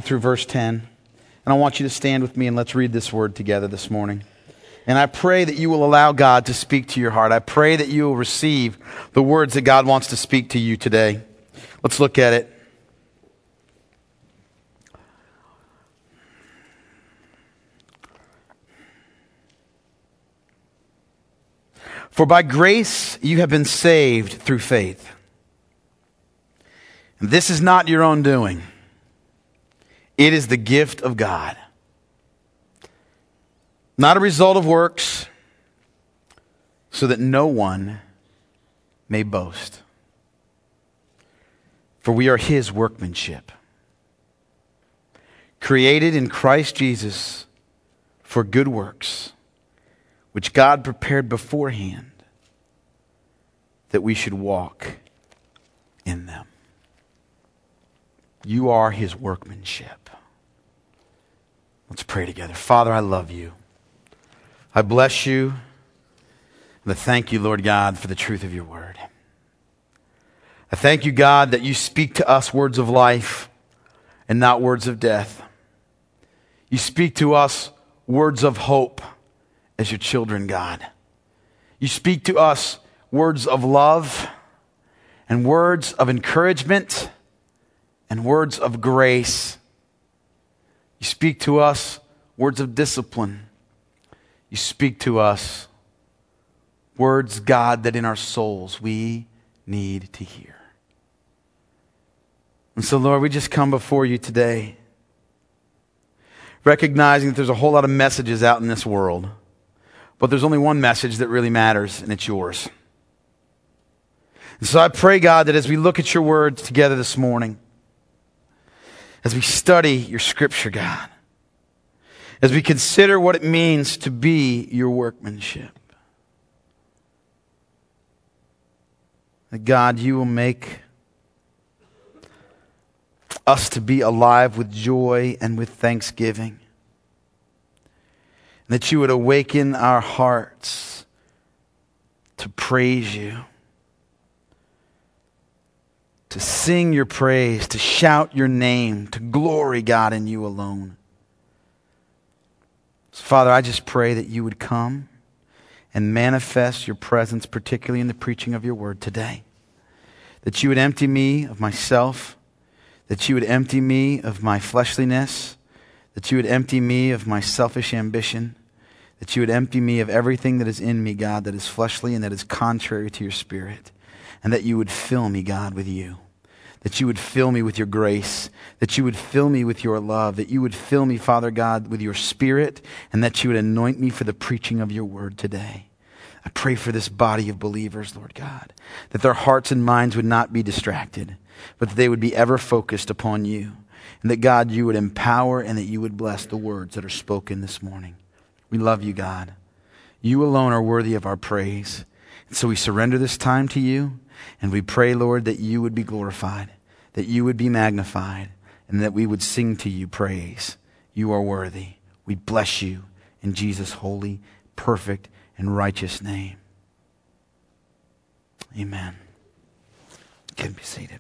through verse 10. And I want you to stand with me and let's read this word together this morning. And I pray that you will allow God to speak to your heart. I pray that you will receive the words that God wants to speak to you today. Let's look at it. For by grace you have been saved through faith. And this is not your own doing. It is the gift of God. Not a result of works, so that no one may boast. For we are His workmanship, created in Christ Jesus for good works, which God prepared beforehand that we should walk in them. You are His workmanship. Let's pray together. Father, I love you. I bless you. And I thank you, Lord God, for the truth of your word. I thank you, God, that you speak to us words of life and not words of death. You speak to us words of hope as your children, God. You speak to us words of love and words of encouragement and words of grace. You speak to us words of discipline. You speak to us words, God, that in our souls we need to hear. And so, Lord, we just come before you today, recognizing that there's a whole lot of messages out in this world, but there's only one message that really matters, and it's yours. And so I pray, God, that as we look at your words together this morning, as we study your scripture, God, as we consider what it means to be your workmanship, that God, you will make us to be alive with joy and with thanksgiving. And that you would awaken our hearts to praise you, to sing your praise, to shout your name, to glory, God, in you alone. So, Father, I just pray that you would come and manifest your presence, particularly in the preaching of your word today. That you would empty me of myself, that you would empty me of my fleshliness, that you would empty me of my selfish ambition, that you would empty me of everything that is in me, God, that is fleshly and that is contrary to your spirit, and that you would fill me, God, with you. That you would fill me with your grace, that you would fill me with your love, that you would fill me, Father God, with your spirit, and that you would anoint me for the preaching of your word today. I pray for this body of believers, Lord God, that their hearts and minds would not be distracted, but that they would be ever focused upon you, and that, God, you would empower and that you would bless the words that are spoken this morning. We love you, God. You alone are worthy of our praise. And so we surrender this time to you, and we pray, Lord, that you would be glorified, that you would be magnified, and that we would sing to you praise. You are worthy. We bless you in Jesus' holy, perfect, and righteous name. Amen. You can be seated.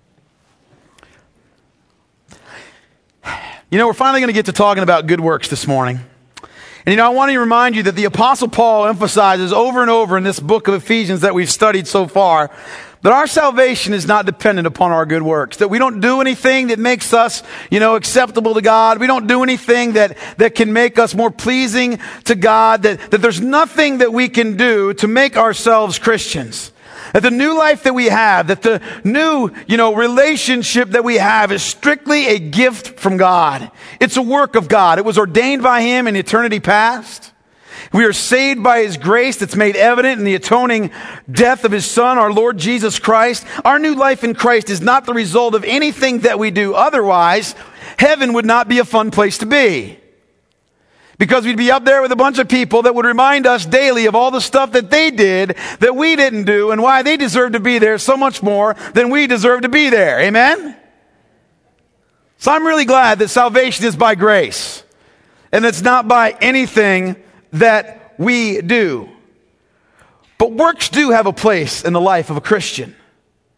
You know, we're finally going to get to talking about good works this morning. And I want to remind you that the Apostle Paul emphasizes over and over in this book of Ephesians that we've studied so far, that our salvation is not dependent upon our good works. That we don't do anything that makes us, acceptable to God. We don't do anything that can make us more pleasing to God. That there's nothing that we can do to make ourselves Christians. That the new life that we have, that the new, relationship that we have is strictly a gift from God. It's a work of God. It was ordained by Him in eternity past. We are saved by His grace that's made evident in the atoning death of His Son, our Lord Jesus Christ. Our new life in Christ is not the result of anything that we do. Otherwise, heaven would not be a fun place to be. Because we'd be up there with a bunch of people that would remind us daily of all the stuff that they did that we didn't do and why they deserve to be there so much more than we deserve to be there. Amen? So I'm really glad that salvation is by grace and it's not by anything that we do. But works do have a place in the life of a Christian.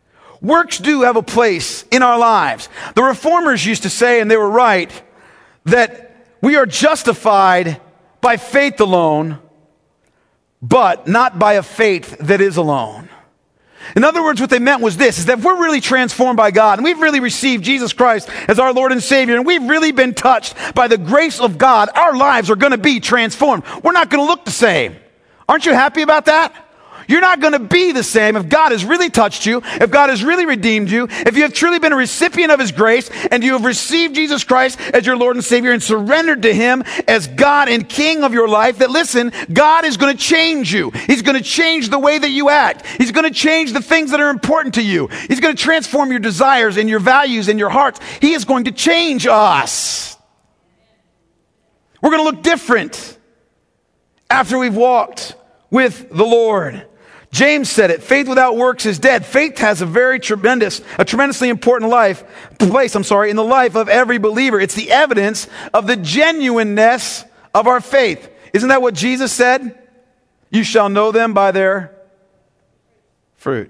works do have a place in our lives. The reformers used to say, and they were right, that we are justified by faith alone, but not by a faith that is alone. In other words, what they meant was this, is that if we're really transformed by God, and we've really received Jesus Christ as our Lord and Savior, and we've really been touched by the grace of God, our lives are going to be transformed. We're not going to look the same. Aren't you happy about that? You're not going to be the same if God has really touched you, if God has really redeemed you, if you have truly been a recipient of His grace, and you have received Jesus Christ as your Lord and Savior and surrendered to Him as God and King of your life, that listen, God is going to change you. He's going to change the way that you act. He's going to change the things that are important to you. He's going to transform your desires and your values and your hearts. He is going to change us. We're going to look different after we've walked with the Lord. James said it, faith without works is dead. Faith has a tremendously important place in the life of every believer. It's the evidence of the genuineness of our faith. Isn't that what Jesus said? You shall know them by their fruit.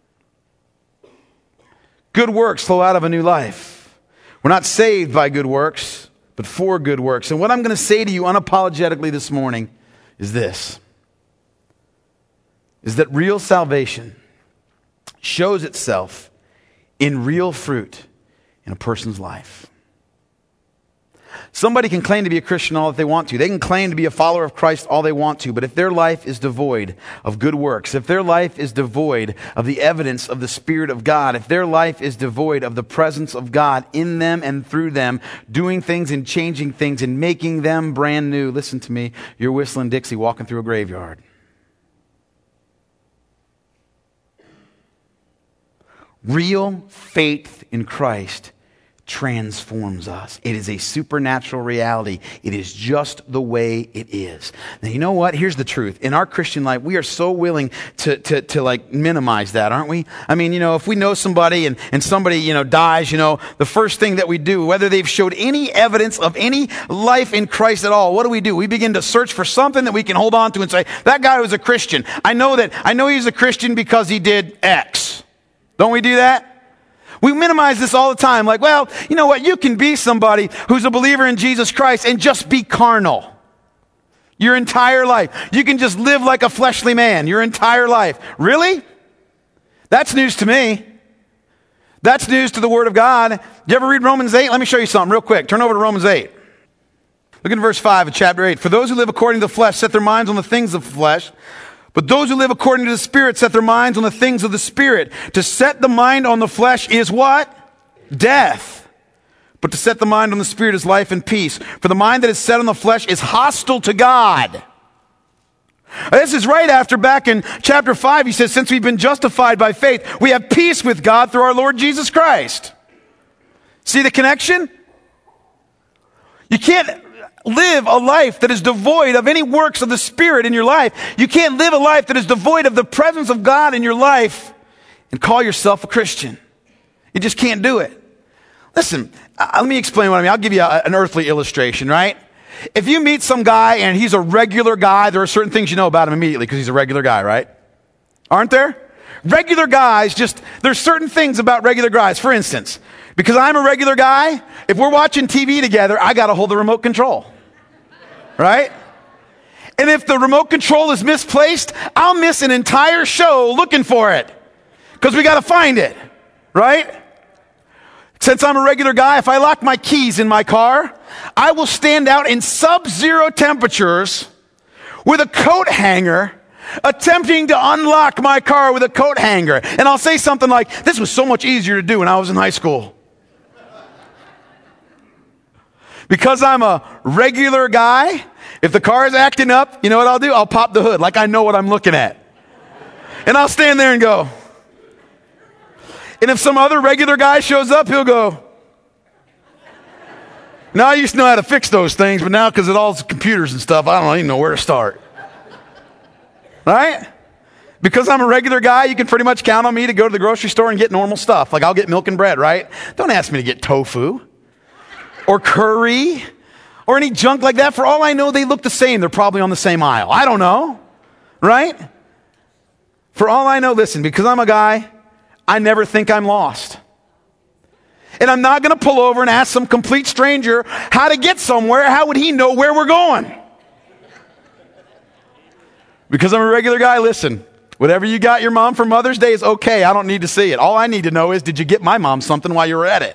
Good works flow out of a new life. We're not saved by good works, but for good works. And what I'm going to say to you unapologetically this morning is this. Is that real salvation shows itself in real fruit in a person's life. Somebody can claim to be a Christian all that they want to. They can claim to be a follower of Christ all they want to. But if their life is devoid of good works, if their life is devoid of the evidence of the Spirit of God, if their life is devoid of the presence of God in them and through them, doing things and changing things and making them brand new, listen to me, you're whistling Dixie walking through a graveyard. Real faith in Christ transforms us. It is a supernatural reality. It is just the way it is. Now, you know what? Here's the truth. In our Christian life, we are so willing to like minimize that, aren't we? I mean, if we know somebody and somebody, dies, the first thing that we do, whether they've showed any evidence of any life in Christ at all, what do? We begin to search for something that we can hold on to and say, that guy was a Christian. I know he's a Christian because he did X. Don't we do that? We minimize this all the time. Like, well, you know what? You can be somebody who's a believer in Jesus Christ and just be carnal your entire life. You can just live like a fleshly man your entire life. Really? That's news to me. That's news to the Word of God. You ever read Romans 8? Let me show you something real quick. Turn over to Romans 8. Look at verse 5 of chapter 8. For those who live according to the flesh set their minds on the things of the flesh, but those who live according to the Spirit set their minds on the things of the Spirit. To set the mind on the flesh is what? Death. But to set the mind on the Spirit is life and peace. For the mind that is set on the flesh is hostile to God. This is right after, back in chapter 5, he says, since we've been justified by faith, we have peace with God through our Lord Jesus Christ. See the connection? You can't live a life that is devoid of any works of the Spirit in your life. You can't live a life that is devoid of the presence of God in your life and call yourself a Christian. You just can't do it. Listen, let me explain what I mean. I'll give you an earthly illustration, right? If you meet some guy and he's a regular guy, there are certain things you know about him immediately because he's a regular guy, right? Aren't there? Regular guys, there's certain things about regular guys. For instance, because I'm a regular guy, if we're watching TV together, I got to hold the remote control. Right? And if the remote control is misplaced, I'll miss an entire show looking for it. Because we got to find it. Right? Since I'm a regular guy, if I lock my keys in my car, I will stand out in sub-zero temperatures with a coat hanger attempting to unlock my car with a coat hanger. And I'll say something like, this was so much easier to do when I was in high school. Because I'm a regular guy, if the car is acting up, you know what I'll do? I'll pop the hood like I know what I'm looking at. And I'll stand there and go. And if some other regular guy shows up, he'll go. Now, I used to know how to fix those things, but now because of all the computers and stuff, I don't even know where to start. Right? Because I'm a regular guy, you can pretty much count on me to go to the grocery store and get normal stuff. Like I'll get milk and bread, right? Don't ask me to get tofu or curry or any junk like that. For all I know, they look the same. They're probably on the same aisle. I don't know. Right? For all I know, listen, because I'm a guy, I never think I'm lost. And I'm not going to pull over and ask some complete stranger how to get somewhere. How would he know where we're going? Because I'm a regular guy, listen, whatever you got your mom for Mother's Day is okay. I don't need to see it. All I need to know is, did you get my mom something while you were at it?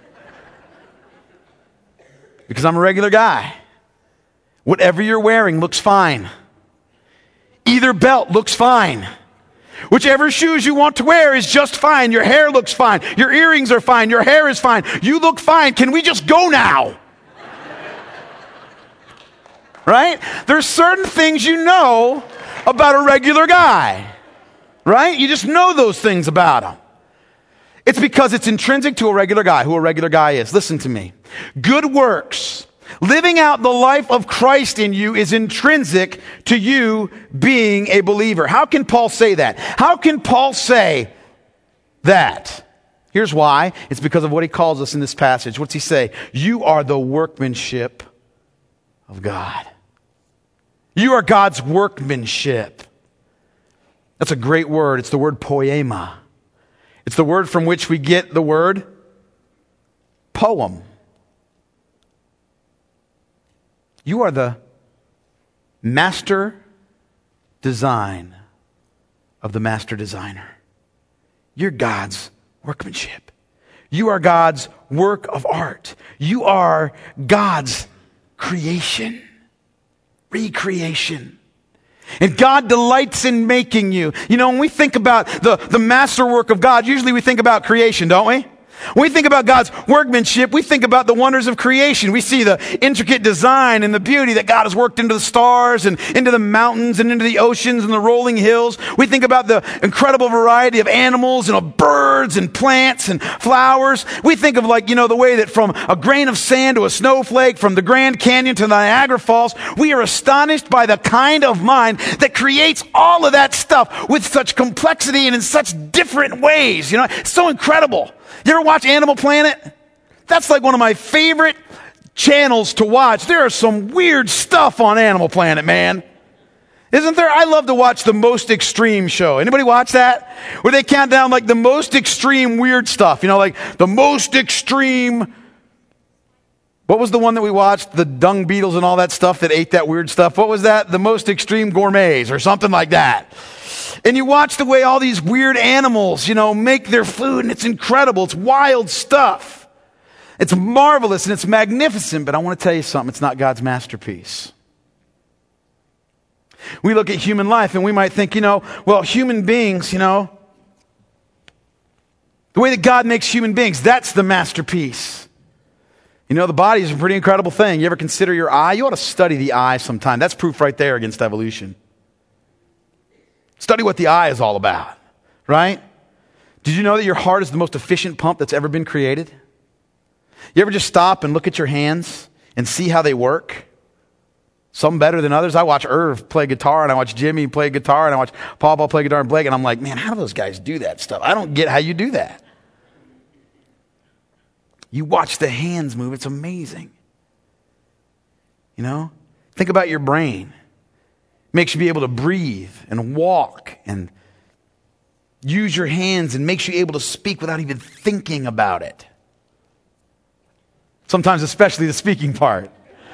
Because I'm a regular guy. Whatever you're wearing looks fine. Either belt looks fine. Whichever shoes you want to wear is just fine. Your hair looks fine. Your earrings are fine. Your hair is fine. You look fine. Can we just go now? Right? There's certain things you know about a regular guy. Right? You just know those things about him. It's because it's intrinsic to a regular guy, who a regular guy is. Listen to me. Good works, living out the life of Christ in you, is intrinsic to you being a believer. How can Paul say that? How can Paul say that? Here's why. It's because of what he calls us in this passage. What's he say? You are the workmanship of God. You are God's workmanship. That's a great word. It's the word poema. It's the word from which we get the word poem. You are the master design of the master designer. You're God's workmanship. You are God's work of art. You are God's creation, recreation. And God delights in making you. You know, when we think about the masterwork of God, usually we think about creation, don't we? When we think about God's workmanship, we think about the wonders of creation. We see the intricate design and the beauty that God has worked into the stars and into the mountains and into the oceans and the rolling hills. We think about the incredible variety of animals and of birds and plants and flowers. We think of, like, you know, the way that from a grain of sand to a snowflake, from the Grand Canyon to the Niagara Falls, we are astonished by the kind of mind that creates all of that stuff with such complexity and in such different ways. You know, it's so incredible. You ever watch Animal Planet? That's like one of my favorite channels to watch. There is some weird stuff on Animal Planet, man. Isn't there? I love to watch the Most Extreme show. Anybody watch that? Where they count down like the most extreme weird stuff. You know, like the most extreme. What was the one that we watched? The dung beetles and all that stuff that ate that weird stuff. What was that? The Most Extreme Gourmets or something like that. And you watch the way all these weird animals, you know, make their food, and it's incredible. It's wild stuff. It's marvelous and it's magnificent, but I want to tell you something. It's not God's masterpiece. We look at human life and we might think, you know, well, human beings, you know, the way that God makes human beings, that's the masterpiece. You know, the body is a pretty incredible thing. You ever consider your eye? You ought to study the eye sometime. That's proof right there against evolution. Study what the eye is all about, right? Did you know that your heart is the most efficient pump that's ever been created? You ever just stop and look at your hands and see how they work? Some better than others. I watch Irv play guitar, and I watch Jimmy play guitar, and I watch Paul play guitar, and Blake, and I'm like, man, how do those guys do that stuff? I don't get how you do that. You watch the hands move. It's amazing. You know? Think about your brain. Makes you be able to breathe and walk and use your hands, and makes you able to speak without even thinking about it. Sometimes especially the speaking part.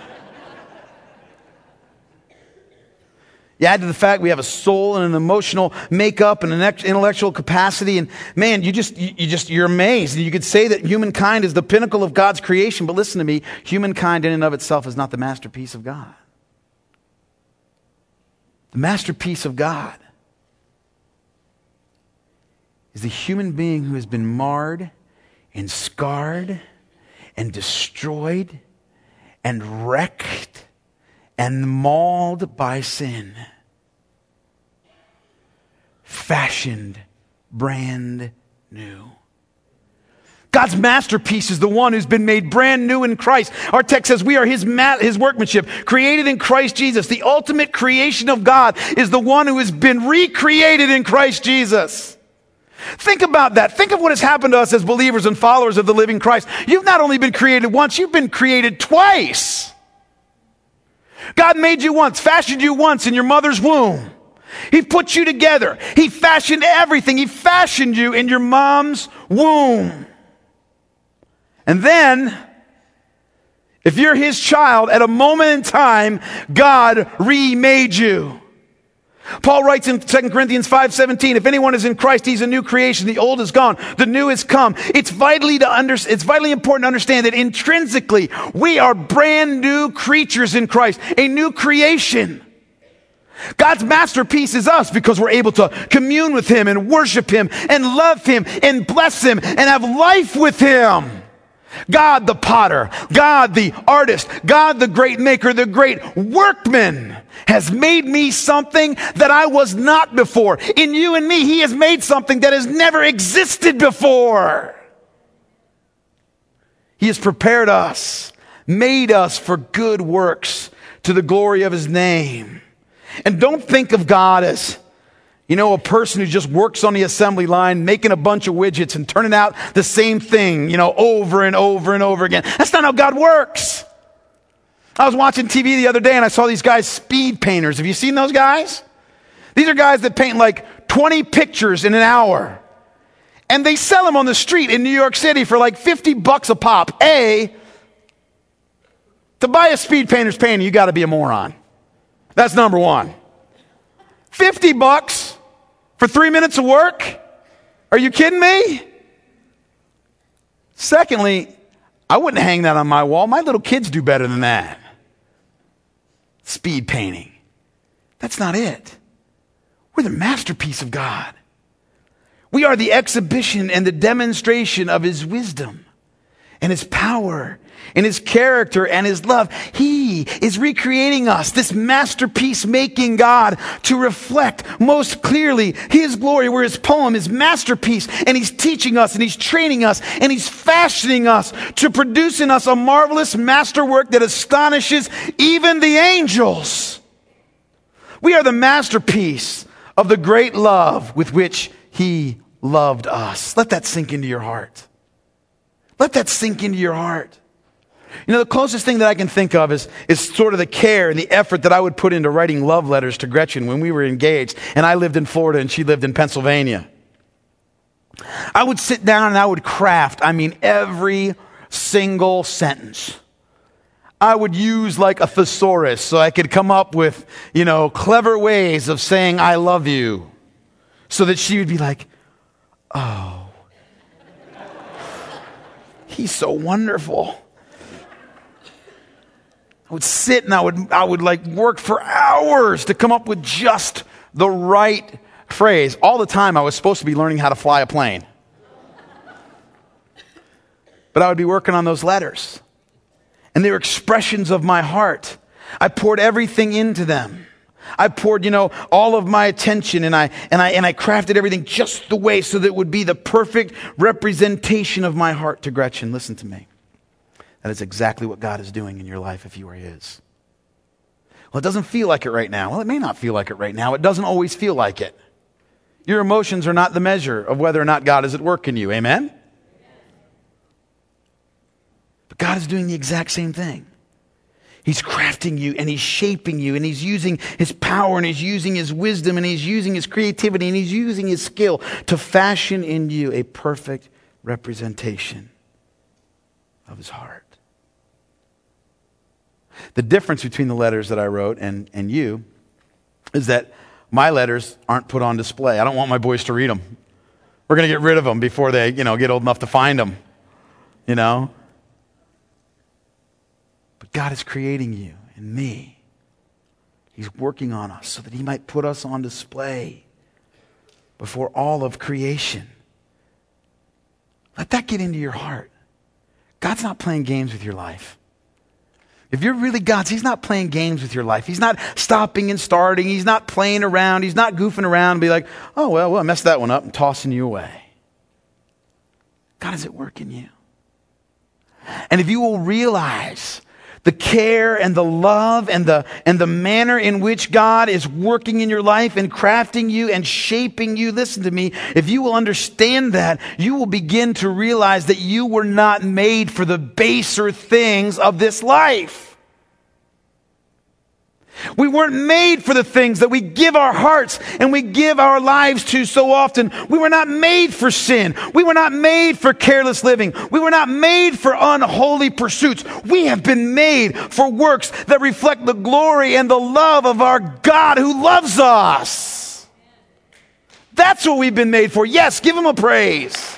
You add to the fact we have a soul and an emotional makeup and an intellectual capacity, and man, you're amazed. You could say that humankind is the pinnacle of God's creation, but listen to me, humankind in and of itself is not the masterpiece of God. The masterpiece of God is the human being who has been marred and scarred and destroyed and wrecked and mauled by sin, fashioned brand new. God's masterpiece is the one who's been made brand new in Christ. Our text says we are his workmanship, created in Christ Jesus. The ultimate creation of God is the one who has been recreated in Christ Jesus. Think about that. Think of what has happened to us as believers and followers of the living Christ. You've not only been created once, you've been created twice. God made you once, fashioned you once in your mother's womb. He put you together. He fashioned everything. He fashioned you in your mom's womb. And then, if you're his child, at a moment in time, God remade you. Paul writes in 2 Corinthians 5:17, if anyone is in Christ, he's a new creation. The old is gone. The new has come. It's vitally important to understand that intrinsically, we are brand new creatures in Christ, a new creation. God's masterpiece is us because we're able to commune with him and worship him and love him and bless him and have life with him. God the potter, God the artist, God the great maker, the great workman has made me something that I was not before. In you and me, he has made something that has never existed before. He has prepared us, made us for good works to the glory of his name. And don't think of God as, a person who just works on the assembly line, making a bunch of widgets and turning out the same thing, over and over and over again. That's not how God works. I was watching TV the other day and I saw these guys, speed painters. Have you seen those guys? These are guys that paint like 20 pictures in an hour. And they sell them on the street in New York City for like $50 a pop. To buy a speed painter's painting, you got to be a moron. That's number one. $50 for 3 minutes of work? Are you kidding me? Secondly, I wouldn't hang that on my wall. My little kids do better than that. Speed painting. That's not it. We're the masterpiece of God. We are the exhibition and the demonstration of his wisdom and his power and his character and his love. He is recreating us, this masterpiece making God, to reflect most clearly his glory. We're his poem, his masterpiece, and he's teaching us and he's training us and he's fashioning us to produce in us a marvelous masterwork that astonishes even the angels. We are the masterpiece of the great love with which he loved us. Let that sink into your heart. Let that sink into your heart. The closest thing that I can think of is sort of the care and the effort that I would put into writing love letters to Gretchen when we were engaged and I lived in Florida and she lived in Pennsylvania. I would sit down and I would craft, every single sentence. I would use like a thesaurus so I could come up with, clever ways of saying I love you so that she would be like, oh, he's so wonderful. I would sit and I would like work for hours to come up with just the right phrase. All the time I was supposed to be learning how to fly a plane. But I would be working on those letters. And they were expressions of my heart. I poured everything into them. I poured, all of my attention and I crafted everything just the way so that it would be the perfect representation of my heart to Gretchen. Listen to me. That is exactly what God is doing in your life if you are his. Well, it doesn't feel like it right now. Well, it may not feel like it right now. It doesn't always feel like it. Your emotions are not the measure of whether or not God is at work in you. Amen? But God is doing the exact same thing. He's crafting you and he's shaping you and he's using his power and he's using his wisdom and he's using his creativity and he's using his skill to fashion in you a perfect representation of his heart. The difference between the letters that I wrote and you is that my letters aren't put on display. I don't want my boys to read them. We're going to get rid of them before they, get old enough to find them, But God is creating you and me. He's working on us so that he might put us on display before all of creation. Let that get into your heart. God's not playing games with your life. If you're really God's, he's not playing games with your life. He's not stopping and starting. He's not playing around. He's not goofing around and be like, oh, well, I messed that one up and tossing you away. God is at work in you. And if you will realize the care and the love and the manner in which God is working in your life and crafting you and shaping you, listen to me, if you will understand that, you will begin to realize that you were not made for the baser things of this life. We weren't made for the things that we give our hearts and we give our lives to so often. We were not made for sin. We were not made for careless living. We were not made for unholy pursuits. We have been made for works that reflect the glory and the love of our God who loves us. That's what we've been made for. Yes, give him a praise.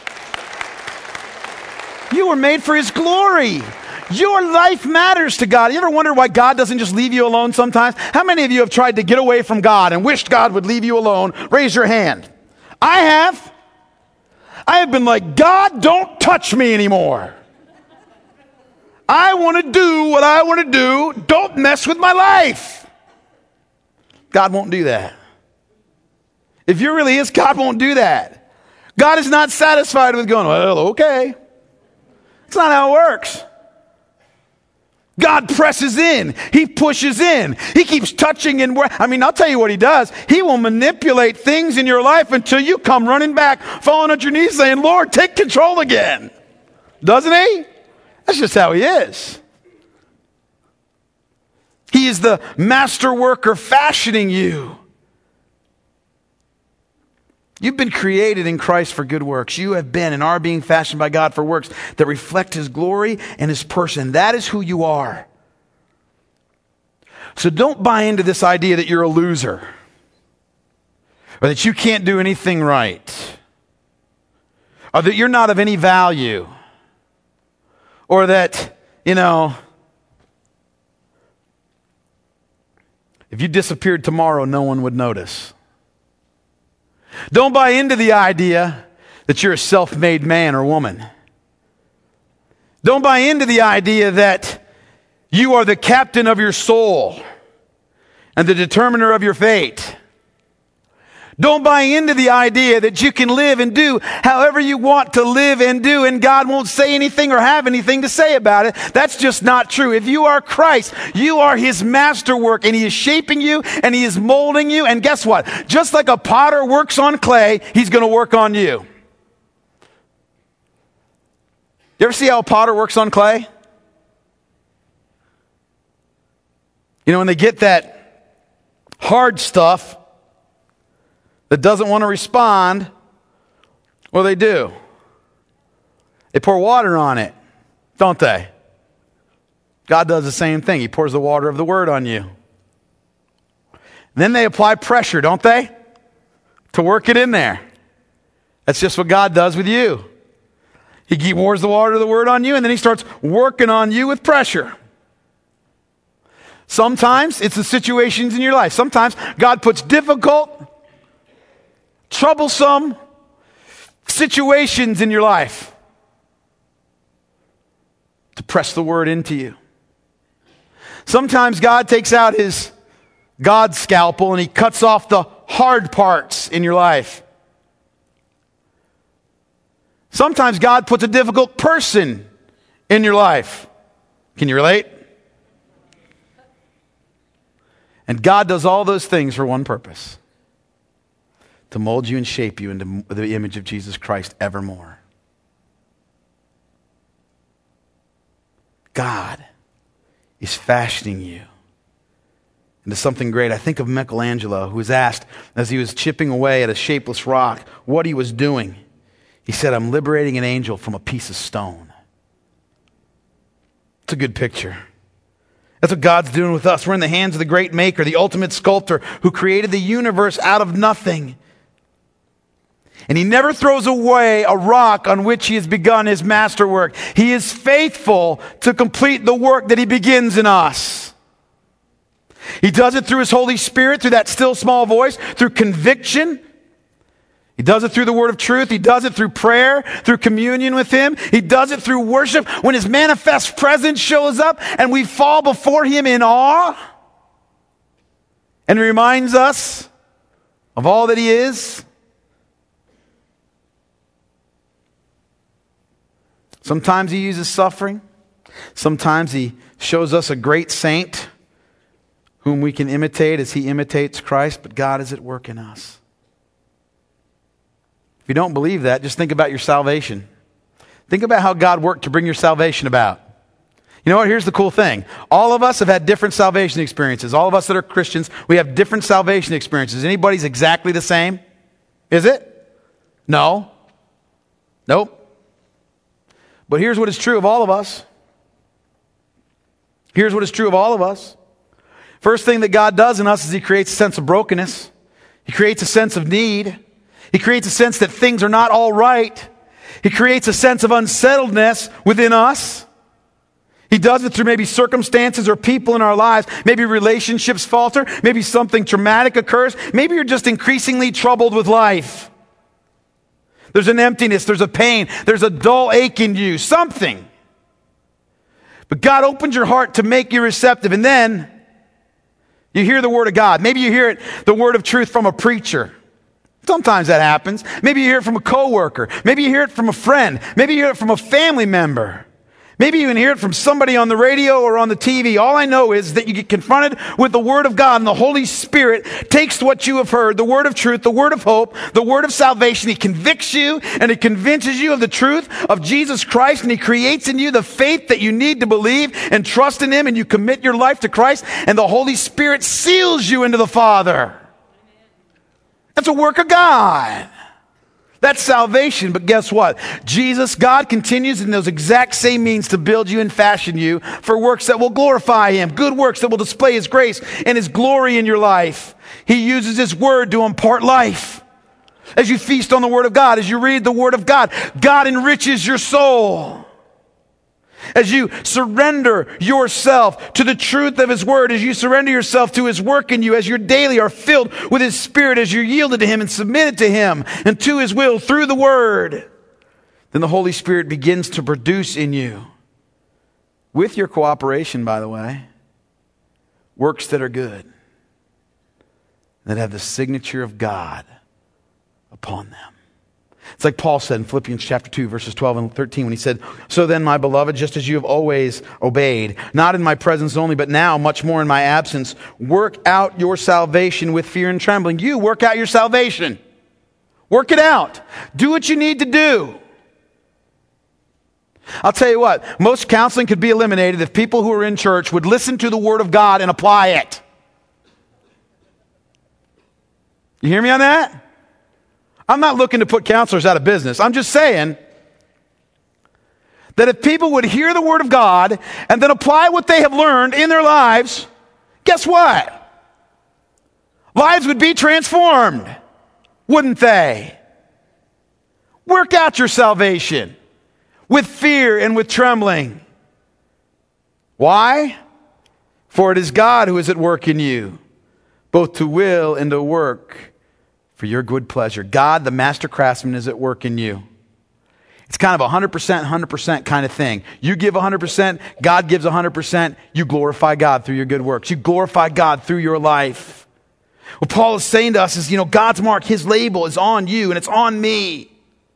You were made for his glory. Your life matters to God. You ever wonder why God doesn't just leave you alone sometimes? How many of you have tried to get away from God and wished God would leave you alone? Raise your hand. I have. I have been like, God, don't touch me anymore. I want to do what I want to do. Don't mess with my life. God won't do that. If you're really his, God won't do that. God is not satisfied with going, well, okay. It's not how it works. God presses in. He pushes in. He keeps touching and I'll tell you what he does. He will manipulate things in your life until you come running back, falling at your knees saying, Lord, take control again. Doesn't he? That's just how he is. He is the master worker fashioning you. You've been created in Christ for good works. You have been and are being fashioned by God for works that reflect his glory and his person. That is who you are. So don't buy into this idea that you're a loser or that you can't do anything right or that you're not of any value or that, if you disappeared tomorrow, no one would notice. Don't buy into the idea that you're a self-made man or woman. Don't buy into the idea that you are the captain of your soul and the determiner of your fate. Don't buy into the idea that you can live and do however you want to live and do, and God won't say anything or have anything to say about it. That's just not true. If you are Christ, you are his masterwork, and he is shaping you, and he is molding you, and guess what? Just like a potter works on clay, he's going to work on you. You ever see how a potter works on clay? When they get that hard stuff that doesn't want to respond, what do? They pour water on it, don't they? God does the same thing. He pours the water of the word on you. Then they apply pressure, don't they? To work it in there. That's just what God does with you. He pours the water of the word on you, and then he starts working on you with pressure. Sometimes it's the situations in your life. Sometimes God puts difficult, troublesome situations in your life to press the word into you. Sometimes God takes out his God scalpel and he cuts off the hard parts in your life. Sometimes God puts a difficult person in your life. Can you relate? And God does all those things for one purpose: to mold you and shape you into the image of Jesus Christ evermore. God is fashioning you into something great. I think of Michelangelo, who was asked as he was chipping away at a shapeless rock what he was doing. He said, "I'm liberating an angel from a piece of stone." It's a good picture. That's what God's doing with us. We're in the hands of the great maker, the ultimate sculptor, who created the universe out of nothing. And he never throws away a rock on which he has begun his masterwork. He is faithful to complete the work that he begins in us. He does it through his Holy Spirit, through that still small voice, through conviction. He does it through the word of truth. He does it through prayer, through communion with him. He does it through worship when his manifest presence shows up and we fall before him in awe and reminds us of all that he is. Sometimes he uses suffering. Sometimes he shows us a great saint whom we can imitate as he imitates Christ, but God is at work in us. If you don't believe that, just think about your salvation. Think about how God worked to bring your salvation about. You know what? Here's the cool thing. All of us have had different salvation experiences. All of us that are Christians, we have different salvation experiences. Anybody's exactly the same? Is it? No. Nope. But here's what is true of all of us. Here's what is true of all of us. First thing that God does in us is He creates a sense of brokenness. He creates a sense of need. He creates a sense that things are not all right. He creates a sense of unsettledness within us. He does it through maybe circumstances or people in our lives. Maybe relationships falter. Maybe something traumatic occurs. Maybe you're just increasingly troubled with life. There's an emptiness. There's a pain. There's a dull ache in you. Something. But God opens your heart to make you receptive. And then you hear the Word of God. Maybe you hear the word of truth from a preacher. Sometimes that happens. Maybe you hear it from a coworker. Maybe you hear it from a friend. Maybe you hear it from a family member. Maybe you even hear it from somebody on the radio or on the TV. All I know is that you get confronted with the Word of God, and the Holy Spirit takes what you have heard, the Word of truth, the Word of hope, the Word of salvation. He convicts you and He convinces you of the truth of Jesus Christ, and He creates in you the faith that you need to believe and trust in Him, and you commit your life to Christ, and the Holy Spirit seals you into the Father. That's a work of God. That's salvation, but guess what? God continues in those exact same means to build you and fashion you for works that will glorify Him, good works that will display His grace and His glory in your life. He uses His Word to impart life. As you feast on the Word of God, as you read the Word of God, God enriches your soul. As you surrender yourself to the truth of His Word, as you surrender yourself to His work in you, as you daily are filled with His Spirit, as you're yielded to Him and submitted to Him and to His will through the Word, then the Holy Spirit begins to produce in you, with your cooperation, by the way, works that are good, that have the signature of God upon them. It's like Paul said in Philippians chapter 2, verses 12 and 13, when he said, "So then, my beloved, just as you have always obeyed, not in my presence only, but now much more in my absence, work out your salvation with fear and trembling." You work out your salvation. Work it out. Do what you need to do. I'll tell you what, most counseling could be eliminated if people who are in church would listen to the Word of God and apply it. You hear me on that? I'm not looking to put counselors out of business. I'm just saying that if people would hear the Word of God and then apply what they have learned in their lives, guess what? Lives would be transformed, wouldn't they? Work out your salvation with fear and with trembling. Why? For it is God who is at work in you, both to will and to work for your good pleasure. God, the master craftsman, is at work in you. It's kind of 100% kind of thing. You give 100%, God gives 100%. You glorify God through your good works. You glorify God through your life. What Paul is saying to us is, God's mark, His label is on you and it's on me.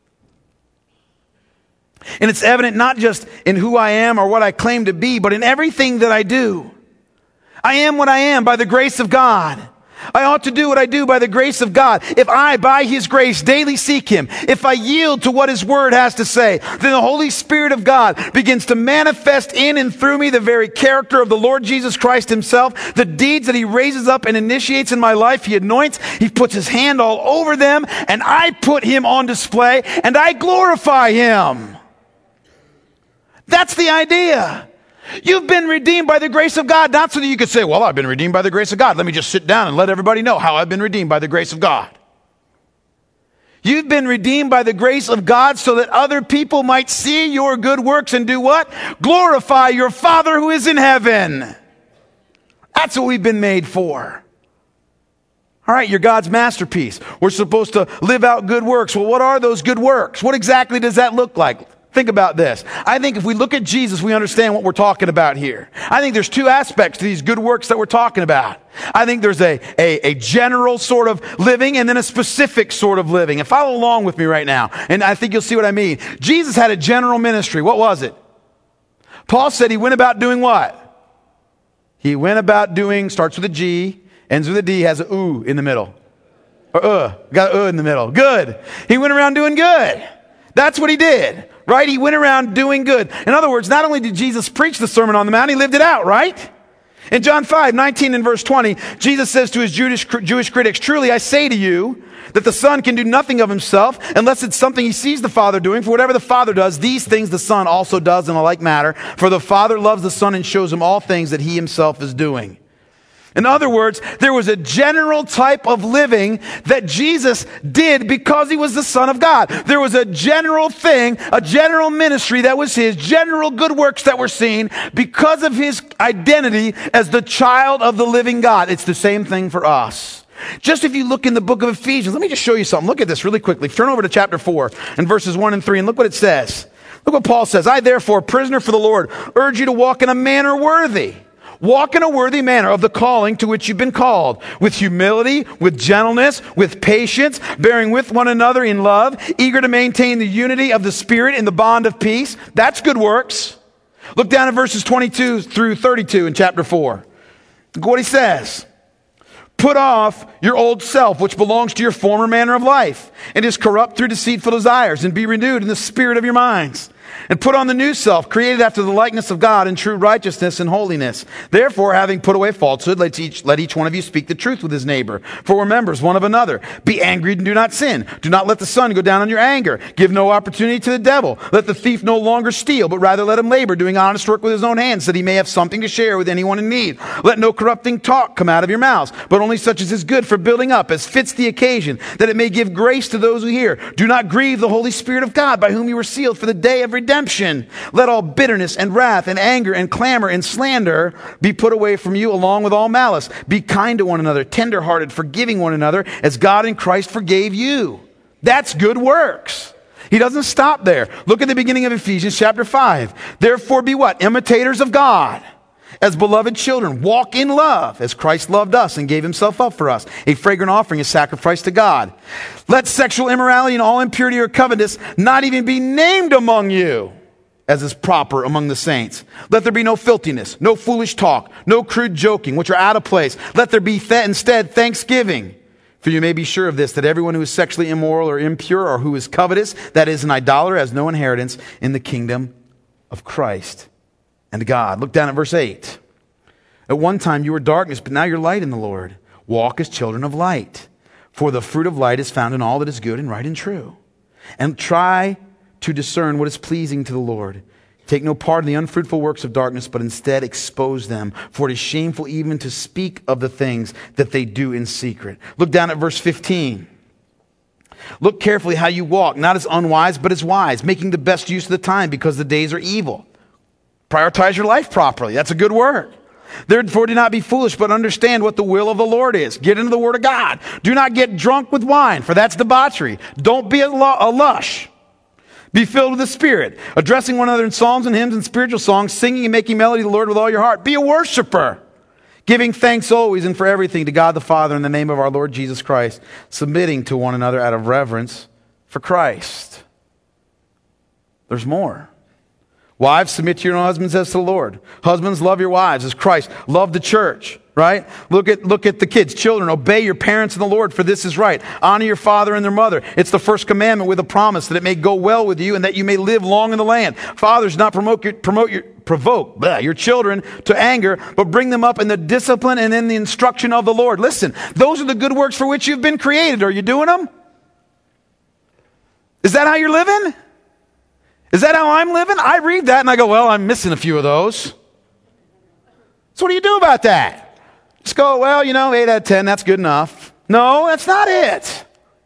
And it's evident not just in who I am or what I claim to be, but in everything that I do. I am what I am by the grace of God. I ought to do what I do by the grace of God. If I, by His grace, daily seek Him, if I yield to what His Word has to say, then the Holy Spirit of God begins to manifest in and through me the very character of the Lord Jesus Christ Himself. The deeds that He raises up and initiates in my life, He anoints, He puts His hand all over them, and I put Him on display, and I glorify Him. That's the idea. You've been redeemed by the grace of God, not so that you could say, well, I've been redeemed by the grace of God. Let me just sit down and let everybody know how I've been redeemed by the grace of God. You've been redeemed by the grace of God so that other people might see your good works and do what? Glorify your Father who is in heaven. That's what we've been made for. All right, you're God's masterpiece. We're supposed to live out good works. Well, what are those good works? What exactly does that look like? Think about this. I think if we look at Jesus, we understand what we're talking about here. I think there's two aspects to these good works that we're talking about. I think there's a general sort of living and then a specific sort of living. And follow along with me right now, and I think you'll see what I mean. Jesus had a general ministry. What was it? Paul said He went about doing what? He went about doing, starts with a G, ends with a D, has a U in the middle. Or got a in the middle. Good. He went around doing good. That's what He did. right? He went around doing good. In other words, not only did Jesus preach the Sermon on the Mount, he lived it out, right? In John 5:19 and verse 20, Jesus says to his Jewish critics, "Truly I say to you that the Son can do nothing of himself unless it's something he sees the Father doing. For whatever the Father does, these things the Son also does in a like manner. For the Father loves the Son and shows him all things that he himself is doing." In other words, there was a general type of living that Jesus did because he was the Son of God. There was a general thing, a general ministry that was his, general good works that were seen because of his identity as the child of the living God. It's the same thing for us. Just if you look in the book of Ephesians, let me just show you something. Look at this really quickly. Turn over to chapter 4 and verses 1 and 3 and look what it says. Look what Paul says. "I therefore, prisoner for the Lord, urge you to walk in a manner worthy." Walk in a worthy manner of the calling to which you've been called, with humility, with gentleness, with patience, bearing with one another in love, eager to maintain the unity of the Spirit in the bond of peace. That's good works. Look down at verses 22 through 32 in chapter 4. Look what he says. "Put off your old self, which belongs to your former manner of life, and is corrupt through deceitful desires, and be renewed in the spirit of your minds. And put on the new self, created after the likeness of God in true righteousness and holiness. Therefore, having put away falsehood, let each one of you speak the truth with his neighbor. For we're members one of another. Be angry and do not sin. Do not let the sun go down on your anger. Give no opportunity to the devil. Let the thief no longer steal, but rather let him labor, doing honest work with his own hands, that he may have something to share with anyone in need. Let no corrupting talk come out of your mouths, but only such as is good for building up, as fits the occasion, that it may give grace to those who hear. Do not grieve the Holy Spirit of God, by whom you were sealed for the day of redemption. Let all bitterness and wrath and anger and clamor and slander be put away from you, along with all malice. Be kind to one another, tenderhearted, forgiving one another, as God in Christ forgave you." That's good works. He doesn't stop there. Look at the beginning of Ephesians chapter 5. "Therefore be what? Imitators of God, as beloved children. Walk in love, as Christ loved us and gave himself up for us, a fragrant offering, a sacrifice to God. Let sexual immorality and all impurity or covetousness not even be named among you, as is proper among the saints. Let there be no filthiness, no foolish talk, no crude joking, which are out of place. Let there be instead thanksgiving. For you may be sure of this, that everyone who is sexually immoral or impure or who is covetous, that is an idolater, has no inheritance in the kingdom of Christ and God." Look down at verse 8. "At one time you were darkness, but now you're light in the Lord. Walk as children of light. For the fruit of light is found in all that is good and right and true. And try to discern what is pleasing to the Lord. Take no part in the unfruitful works of darkness, but instead expose them. For it is shameful even to speak of the things that they do in secret." Look down at verse 15. "Look carefully how you walk, not as unwise, but as wise, making the best use of the time, because the days are evil." Prioritize your life properly. That's a good word. "Therefore do not be foolish, but understand what the will of the Lord is." Get into the Word of God. "Do not get drunk with wine, for that's debauchery. Don't be a lush. Be filled with the Spirit, addressing one another in psalms and hymns and spiritual songs, singing and making melody to the Lord with all your heart. Be a worshiper, giving thanks always and for everything to God the Father in the name of our Lord Jesus Christ, submitting to one another out of reverence for Christ." There's more. "Wives, submit to your own husbands as to the Lord. Husbands, love your wives as Christ loved the church." Right? Look at the kids. "Children, obey your parents in the Lord, for this is right. Honor your father and their mother. It's the first commandment with a promise that it may go well with you and that you may live long in the land. Fathers, not provoke your children to anger, but bring them up in the discipline and in the instruction of the Lord." Listen, those are the good works for which you've been created. Are you doing them? Is that how you're living? Is that how I'm living? I read that and I go, well, I'm missing a few of those. So what do you do about that? Just go, well, 8 out of 10, that's good enough. No, that's not it.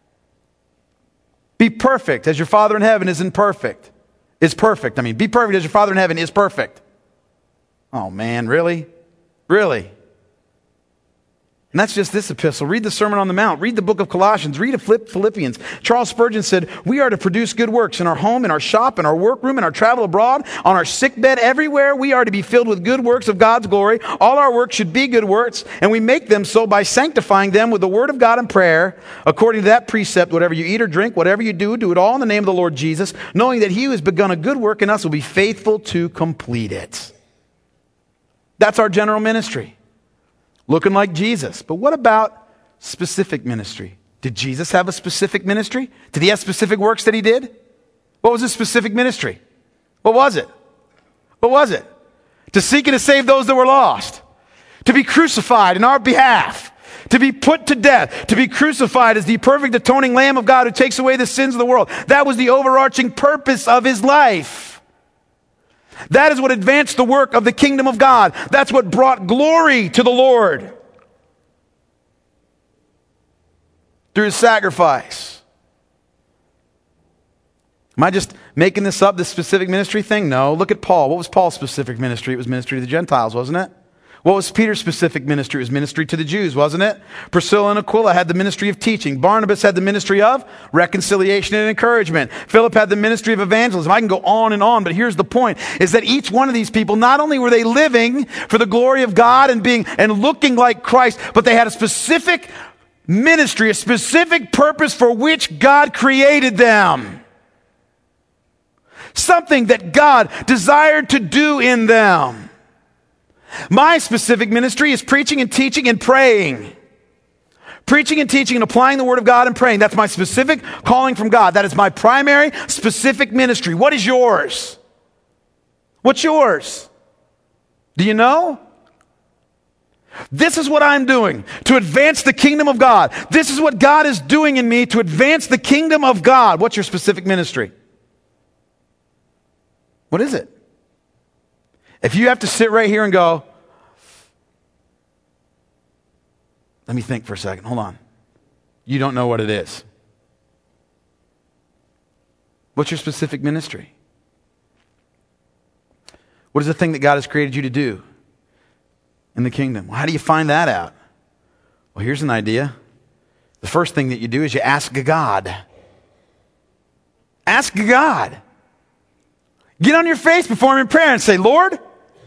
Be perfect as your Father in heaven is perfect. Be perfect as your Father in heaven is perfect. Oh man, really? Really? And that's just this epistle. Read the Sermon on the Mount. Read the book of Colossians. Read Philippians. Charles Spurgeon said, "We are to produce good works in our home, in our shop, in our workroom, in our travel abroad, on our sick bed, everywhere. We are to be filled with good works of God's glory. All our works should be good works, and we make them so by sanctifying them with the word of God and prayer. According to that precept, whatever you eat or drink, whatever you do, do it all in the name of the Lord Jesus, knowing that he who has begun a good work in us will be faithful to complete it." That's our general ministry. Looking like Jesus. But what about specific ministry? Did Jesus have a specific ministry? Did he have specific works that he did? What was his specific ministry? What was it? What was it? To seek and to save those that were lost. To be crucified in our behalf. To be put to death. To be crucified as the perfect atoning Lamb of God who takes away the sins of the world. That was the overarching purpose of his life. That is what advanced the work of the kingdom of God. That's what brought glory to the Lord. Through his sacrifice. Am I just making this up, this specific ministry thing? No. Look at Paul. What was Paul's specific ministry? It was ministry to the Gentiles, wasn't it? What was Peter's specific ministry? It was ministry to the Jews, wasn't it? Priscilla and Aquila had the ministry of teaching. Barnabas had the ministry of reconciliation and encouragement. Philip had the ministry of evangelism. I can go on, but here's the point, is that each one of these people, not only were they living for the glory of God and looking like Christ, but they had a specific ministry, a specific purpose for which God created them. Something that God desired to do in them. My specific ministry is preaching and teaching and praying. Preaching and teaching and applying the Word of God and praying. That's my specific calling from God. That is my primary specific ministry. What is yours? What's yours? Do you know? This is what I'm doing to advance the kingdom of God. This is what God is doing in me to advance the kingdom of God. What's your specific ministry? What is it? If you have to sit right here and go, let me think for a second. Hold on. You don't know what it is. What's your specific ministry? What is the thing that God has created you to do in the kingdom? Well, how do you find that out? Well, here's an idea. The first thing that you do is you ask God. Ask God. Get on your face before him in prayer and say, Lord,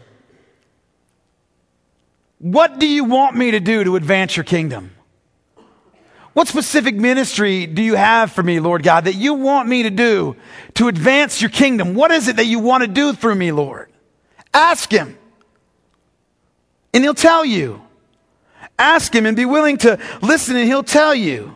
what do you want me to do to advance your kingdom? What specific ministry do you have for me, Lord God, that you want me to do to advance your kingdom? What is it that you want to do through me, Lord? Ask him. And he'll tell you. Ask him and be willing to listen and he'll tell you.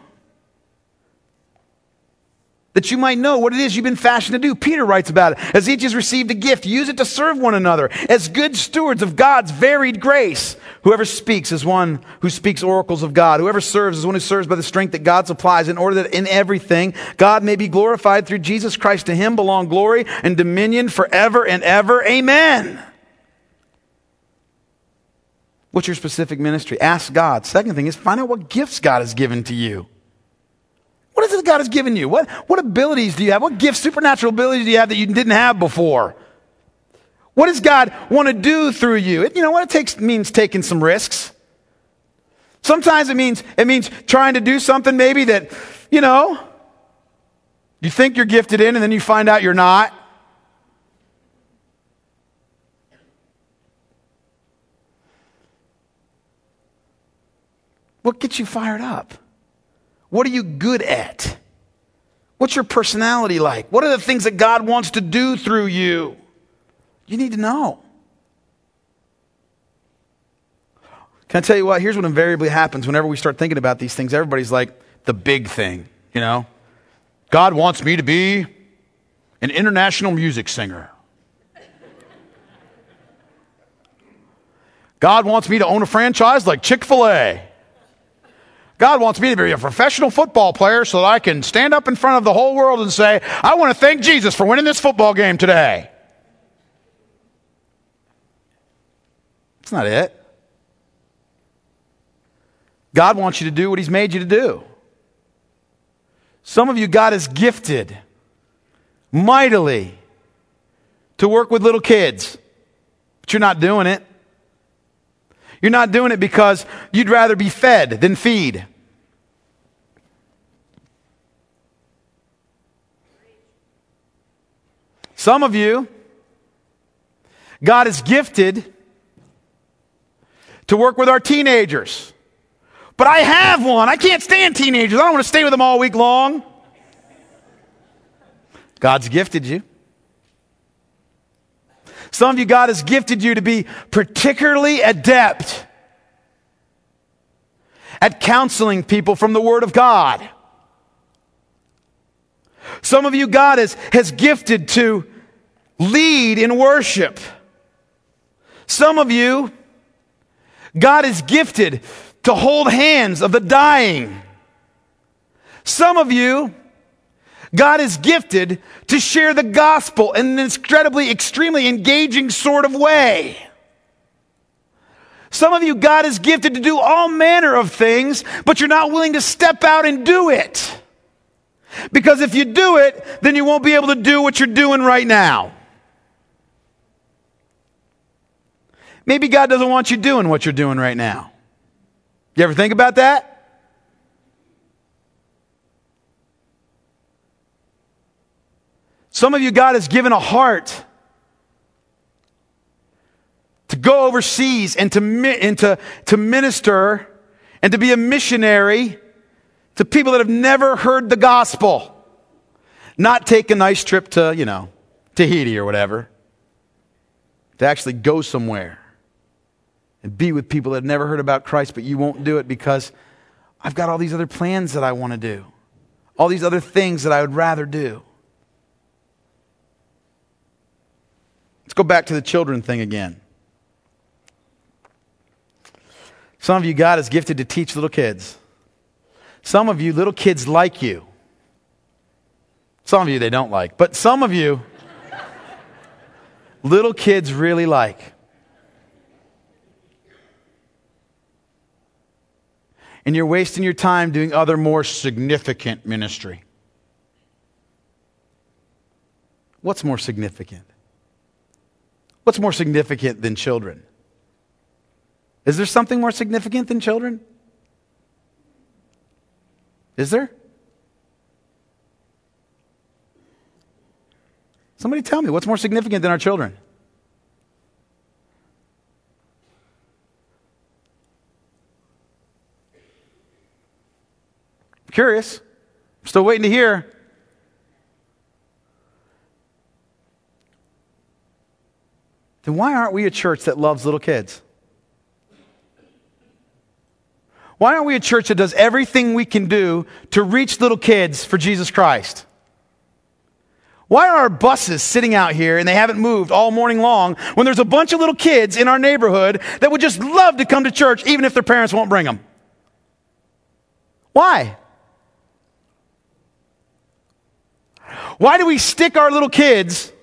That you might know what it is you've been fashioned to do. Peter writes about it. As each has received a gift, use it to serve one another as good stewards of God's varied grace. Whoever speaks is one who speaks oracles of God. Whoever serves is one who serves by the strength that God supplies, in order that in everything God may be glorified through Jesus Christ. To him belong glory and dominion forever and ever. Amen. What's your specific ministry? Ask God. Second thing is find out what gifts God has given to you. What is it God has given you? What abilities do you have? What gifts, supernatural abilities do you have that you didn't have before? What does God want to do through you? You know what it means taking some risks. Sometimes it means trying to do something maybe that, you think you're gifted in and then you find out you're not. What gets you fired up? What are you good at? What's your personality like? What are the things that God wants to do through you? You need to know. Can I tell you what? Here's what invariably happens whenever we start thinking about these things. Everybody's like, the big thing, God wants me to be an international music singer. God wants me to own a franchise like Chick-fil-A. God wants me to be a professional football player so that I can stand up in front of the whole world and say, I want to thank Jesus for winning this football game today. That's not it. God wants you to do what he's made you to do. Some of you, God has gifted mightily to work with little kids, but you're not doing it. You're not doing it because you'd rather be fed than feed. Some of you, God is gifted to work with our teenagers. But I have one. I can't stand teenagers. I don't want to stay with them all week long. God's gifted you. Some of you, God has gifted you to be particularly adept at counseling people from the Word of God. Some of you, God has gifted to lead in worship. Some of you, God is gifted to hold hands of the dying. Some of you, God is gifted to share the gospel in an incredibly, extremely engaging sort of way. Some of you, God is gifted to do all manner of things, but you're not willing to step out and do it. Because if you do it, then you won't be able to do what you're doing right now. Maybe God doesn't want you doing what you're doing right now. You ever think about that? Some of you, God has given a heart to go overseas and to minister and to be a missionary to people that have never heard the gospel. Not take a nice trip to, Tahiti or whatever. To actually go somewhere and be with people that have never heard about Christ, but you won't do it because I've got all these other plans that I want to do. All these other things that I would rather do. Let's go back to the children thing again. Some of you, God is gifted to teach little kids. Some of you, little kids like you. Some of you, they don't like. But some of you, little kids really like. And you're wasting your time doing other more significant ministry. What's more significant? What's more significant than children? Is there something more significant than children? Is there? Somebody tell me, what's more significant than our children? I'm curious. I'm still waiting to hear. Then why aren't we a church that loves little kids? Why aren't we a church that does everything we can do to reach little kids for Jesus Christ? Why are our buses sitting out here and they haven't moved all morning long when there's a bunch of little kids in our neighborhood that would just love to come to church even if their parents won't bring them? Why? Why do we stick our little kids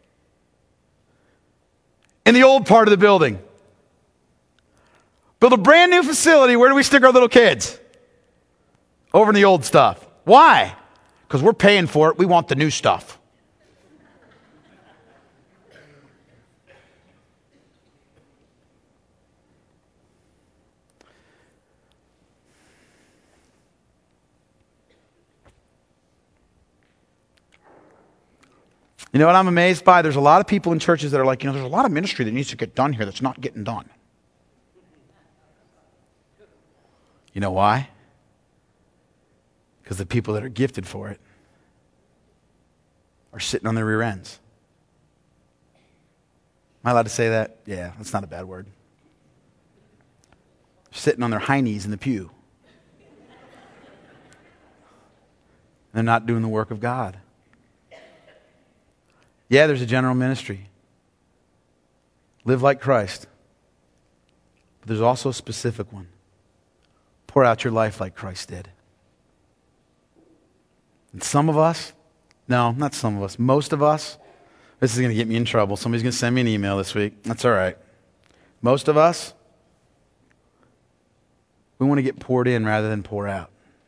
in the old part of the building? Build a brand new facility. Where do we stick our little kids? Over in the old stuff. Why? Because we're paying for it. We want the new stuff. You know what I'm amazed by? There's a lot of people in churches that are like, there's a lot of ministry that needs to get done here that's not getting done. You know why? Because the people that are gifted for it are sitting on their rear ends. Am I allowed to say that? Yeah, that's not a bad word. Sitting on their high knees in the pew. They're not doing the work of God. Yeah, there's a general ministry. Live like Christ. But there's also a specific one. Pour out your life like Christ did. And some of us, no, not some of us, most of us, this is going to get me in trouble. Somebody's going to send me an email this week. That's all right. Most of us, we want to get poured in rather than pour out.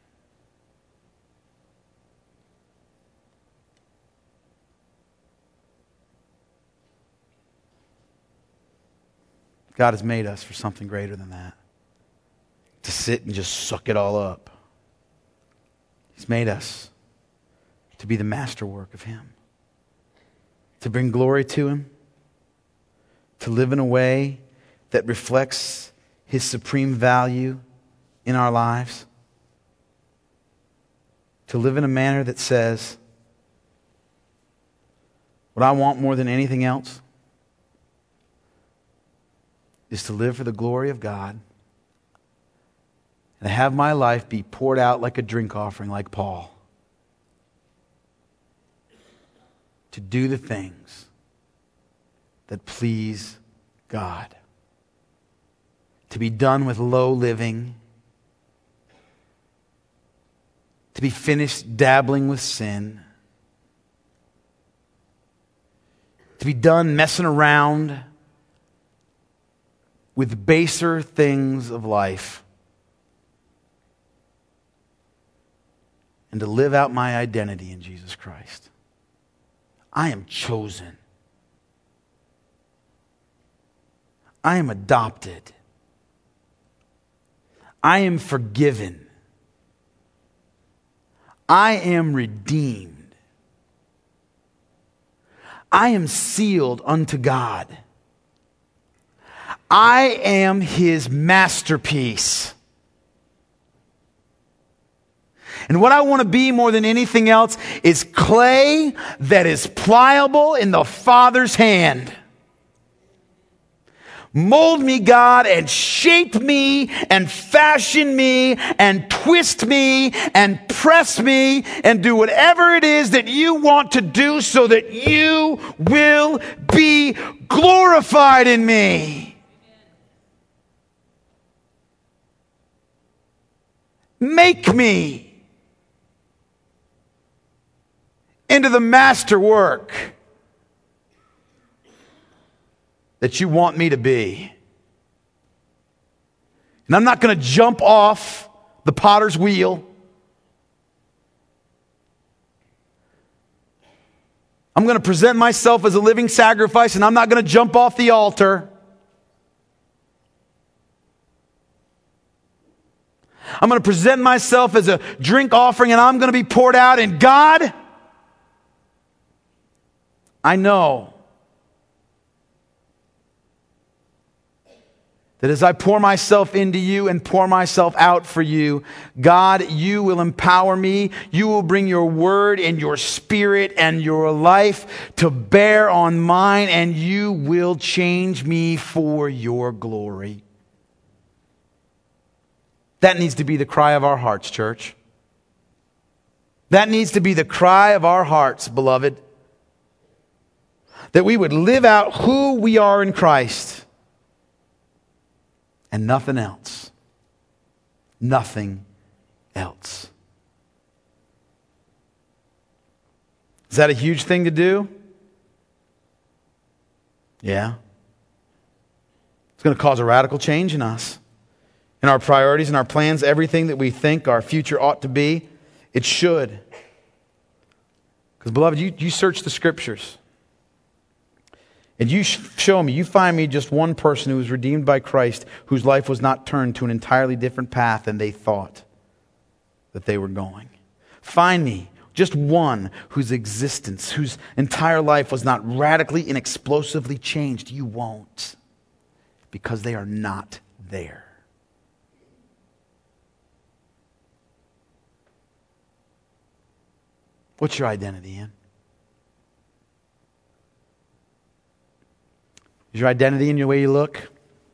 God has made us for something greater than that. To sit and just suck it all up. He's made us to be the masterwork of Him. To bring glory to Him. To live in a way that reflects His supreme value in our lives. To live in a manner that says, what I want more than anything else is to live for the glory of God and have my life be poured out like a drink offering like Paul. to do the things that please God. To be done with low living. To be finished dabbling with sin. To be done messing around with baser things of life. And to live out my identity in Jesus Christ. I am chosen. I am adopted. I am forgiven. I am redeemed. I am sealed unto God. I am His masterpiece. And what I want to be more than anything else is clay that is pliable in the Father's hand. Mold me, God, and shape me, and fashion me, and twist me, and press me, and do whatever it is that you want to do so that you will be glorified in me. Make me into the masterwork that you want me to be. And I'm not going to jump off the potter's wheel. I'm going to present myself as a living sacrifice, and I'm not going to jump off the altar. I'm going to present myself as a drink offering, and I'm going to be poured out. And God, I know that as I pour myself into you and pour myself out for you, God, you will empower me. You will bring your word and your spirit and your life to bear on mine, and you will change me for your glory. That needs to be the cry of our hearts, church. That needs to be the cry of our hearts, beloved. That we would live out who we are in Christ and nothing else. Nothing else. Is that a huge thing to do? Yeah. It's going to cause a radical change in us. In our priorities and our plans, everything that we think our future ought to be, it should. Because, beloved, you search the Scriptures. And you show me, you find me just one person who was redeemed by Christ, whose life was not turned to an entirely different path than they thought that they were going. Find me just one whose existence, whose entire life was not radically and explosively changed. You won't. Because they are not there. What's your identity in? Is your identity in the way you look?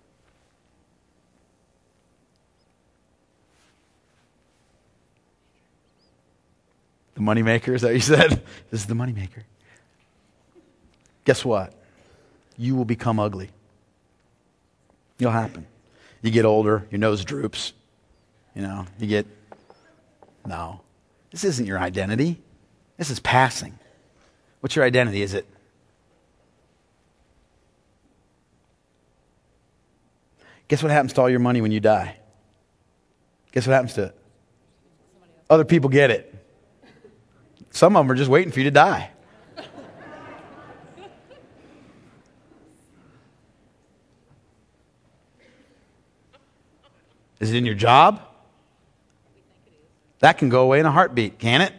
The moneymaker, is that what you said? This is the moneymaker. Guess what? You will become ugly. It'll happen. You get older, your nose droops. No. This isn't your identity. This is passing. What's your identity? Is it? Guess what happens to all your money when you die? Guess what happens to it? Other people get it. Some of them are just waiting for you to die. Is it in your job? That can go away in a heartbeat, can it?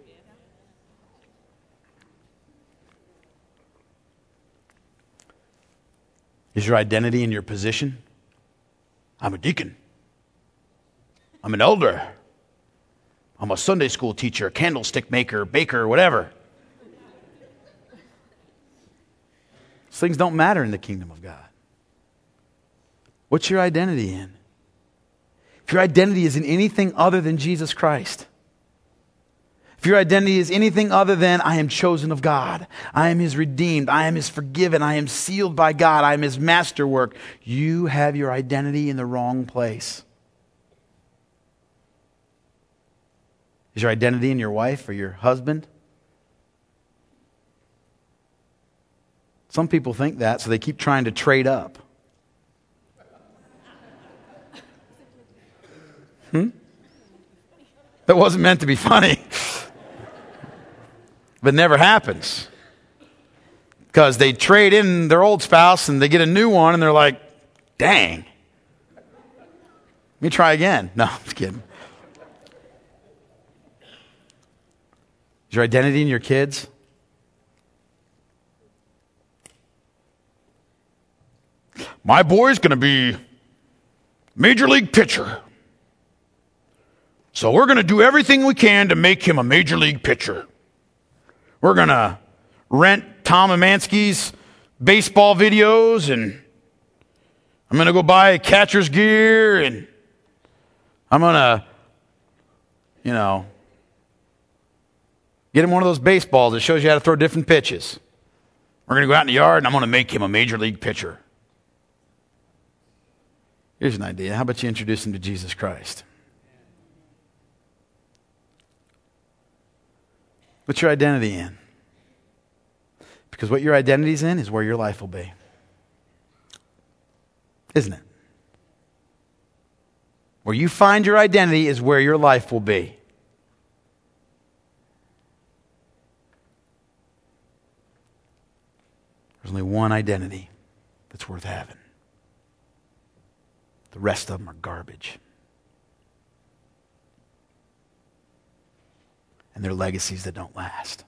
Is your identity in your position? I'm a deacon. I'm an elder. I'm a Sunday school teacher, candlestick maker, baker, whatever. These things don't matter in the kingdom of God. What's your identity in? If your identity is in anything other than Jesus Christ, if if your identity is anything other than, I am chosen of God, I am his redeemed, I am his forgiven, I am sealed by God, I am his masterwork, you have your identity in the wrong place. Is your identity in your wife or your husband? Some people think that, so they keep trying to trade up. That wasn't meant to be funny. But it never happens. Because they trade in their old spouse and they get a new one and they're like, dang. Let me try again. No, I'm just kidding. Is your identity in your kids? My boy's going to be major league pitcher. So we're going to do everything we can to make him a major league pitcher. We're going to rent Tom Amansky's baseball videos, and I'm going to go buy catcher's gear, and I'm going to, get him one of those baseballs that shows you how to throw different pitches. We're going to go out in the yard, and I'm going to make him a major league pitcher. Here's an idea. How about you introduce him to Jesus Christ? What's your identity in? Because what your identity's in is where your life will be. Isn't it? Where you find your identity is where your life will be. There's only one identity that's worth having. The rest of them are garbage. And they're legacies that don't last.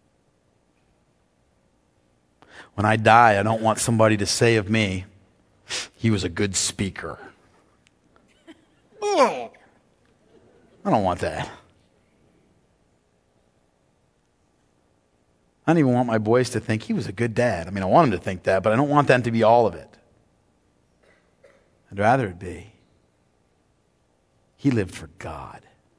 When I die, I don't want somebody to say of me, he was a good speaker. I don't want that. I don't even want my boys to think he was a good dad. I mean, I want them to think that, but I don't want that to be all of it. I'd rather it be, he lived for God.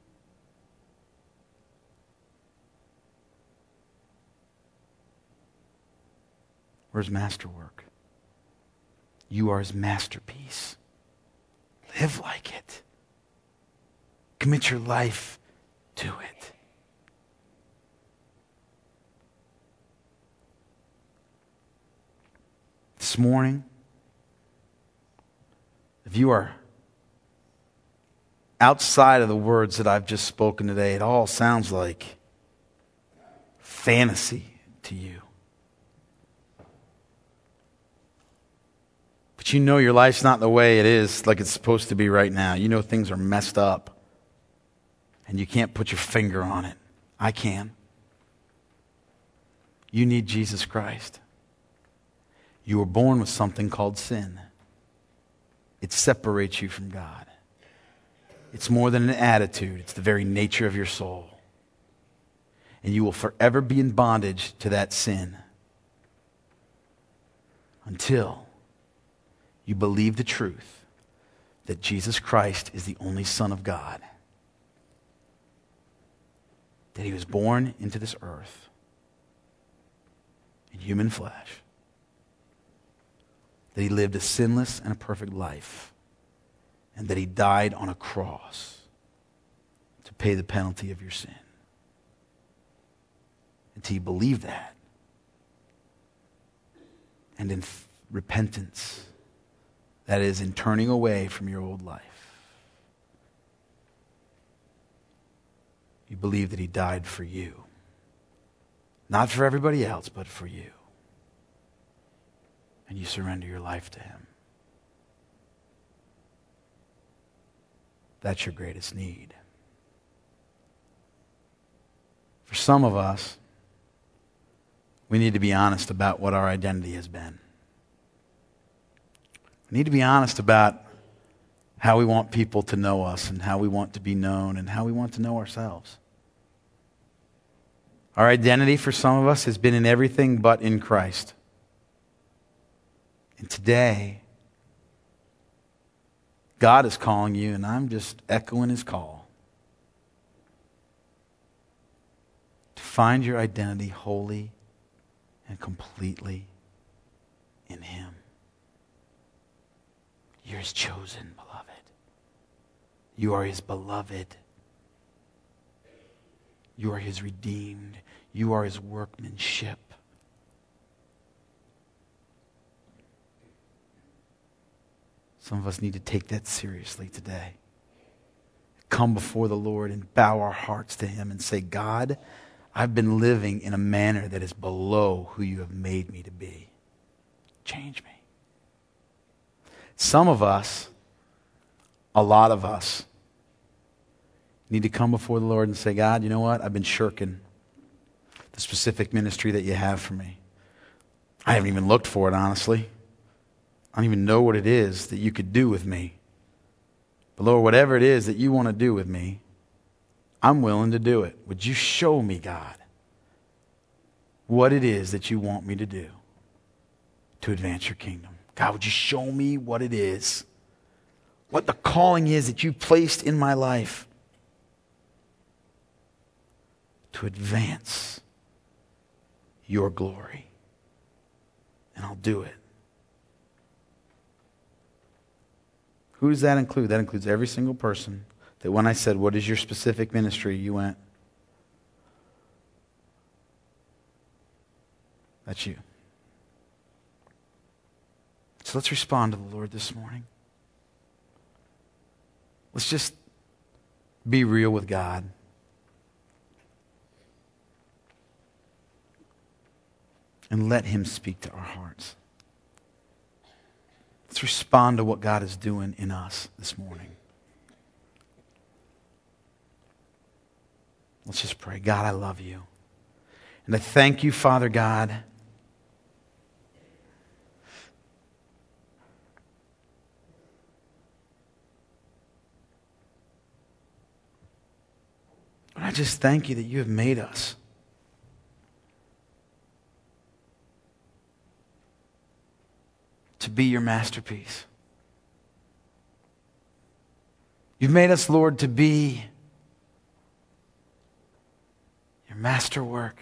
Where's masterwork? You are his masterpiece. Live like it. Commit your life to it. This morning, if you are outside of the words that I've just spoken today, it all sounds like fantasy to you. But you know your life's not the way it is like it's supposed to be right now. You know things are messed up. And you can't put your finger on it. I can. You need Jesus Christ. You were born with something called sin. It separates you from God. It's more than an attitude. It's the very nature of your soul. And you will forever be in bondage to that sin until you believe the truth that Jesus Christ is the only Son of God. That he was born into this earth in human flesh. That he lived a sinless and a perfect life. And that he died on a cross to pay the penalty of your sin. Until you believe that. And in repentance, that is, in turning away from your old life, you believe that he died for you. Not for everybody else, but for you. And you surrender your life to him. That's your greatest need. For some of us, we need to be honest about what our identity has been. We need to be honest about how we want people to know us and how we want to be known and how we want to know ourselves. Our identity for some of us has been in everything but in Christ. And today, God is calling you, and I'm just echoing his call. find your identity wholly and completely in Him. You're His chosen, beloved. You are His beloved. You are His redeemed. You are His workmanship. Some of us need to take that seriously today. Come before the Lord and bow our hearts to Him and say, God, I've been living in a manner that is below who you have made me to be. Change me. Some of us, a lot of us, need to come before the Lord and say, God, you know what? I've been shirking the specific ministry that you have for me. I haven't even looked for it, honestly. I don't even know what it is that you could do with me. But Lord, whatever it is that you want to do with me, I'm willing to do it. Would you show me, God, what it is that you want me to do to advance your kingdom? God, would you show me what it is, what the calling is that you placed in my life to advance your glory? And I'll do it. Who does that include? That includes every single person that when I said, what is your specific ministry, you went, that's you. So let's respond to the Lord this morning. Let's just be real with God. And let Him speak to our hearts. Let's respond to what God is doing in us this morning. Let's just pray. God, I love you. And I thank you, Father God, and I just thank you that you have made us to be your masterpiece. You've made us, Lord, to be your masterwork.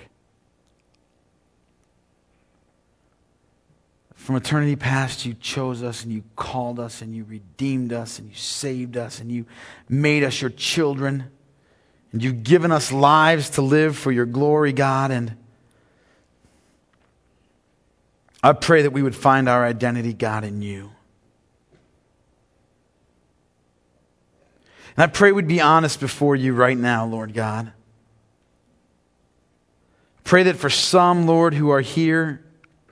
From eternity past, you chose us and you called us and you redeemed us and you saved us and you made us your children. And you've given us lives to live for your glory, God. And I pray that we would find our identity, God, in you. And I pray we'd be honest before you right now, Lord God. Pray that for some, Lord, who are here,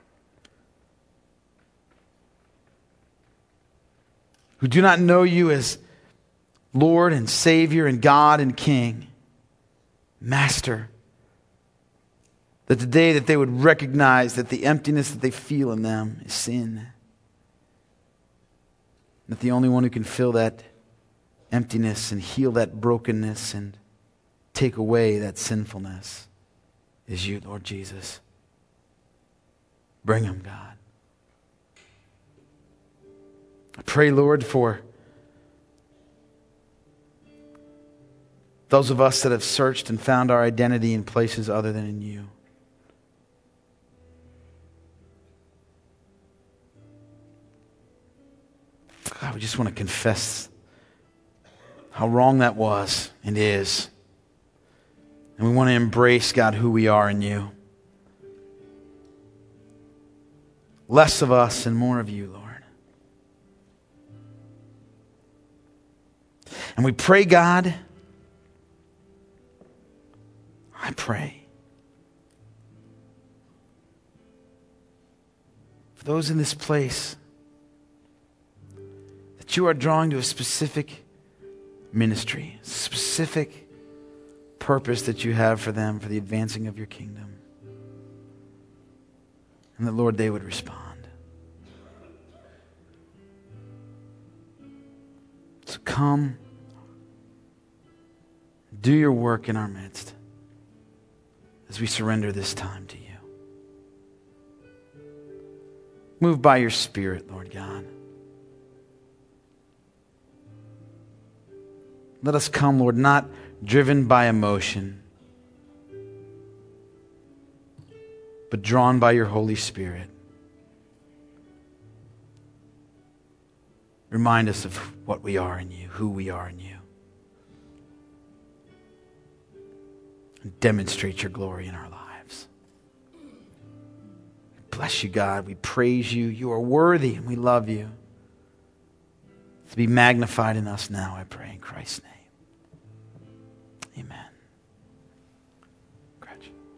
who do not know you as Lord and Savior and God and King, Master, that today that they would recognize that the emptiness that they feel in them is sin. That the only one who can fill that emptiness and heal that brokenness and take away that sinfulness is you, Lord Jesus. Bring them, God. I pray, Lord, for those of us that have searched and found our identity in places other than in you. God, we just want to confess how wrong that was and is. And we want to embrace, God, who we are in you. Less of us and more of you, Lord. And we pray, God, I pray for those in this place that you are drawing to a specific ministry, specific purpose that you have for them for the advancing of your kingdom. And that, Lord, they would respond. So come, do your work in our midst as we surrender this time to you. Move by your Spirit, Lord God. Let us come, Lord, not driven by emotion, but drawn by your Holy Spirit. Remind us of what we are in you, who we are in you. And demonstrate your glory in our lives. Bless you, God. We praise you. You are worthy, and we love you. To be magnified in us now, I pray in Christ's name. Amen. Gretchen.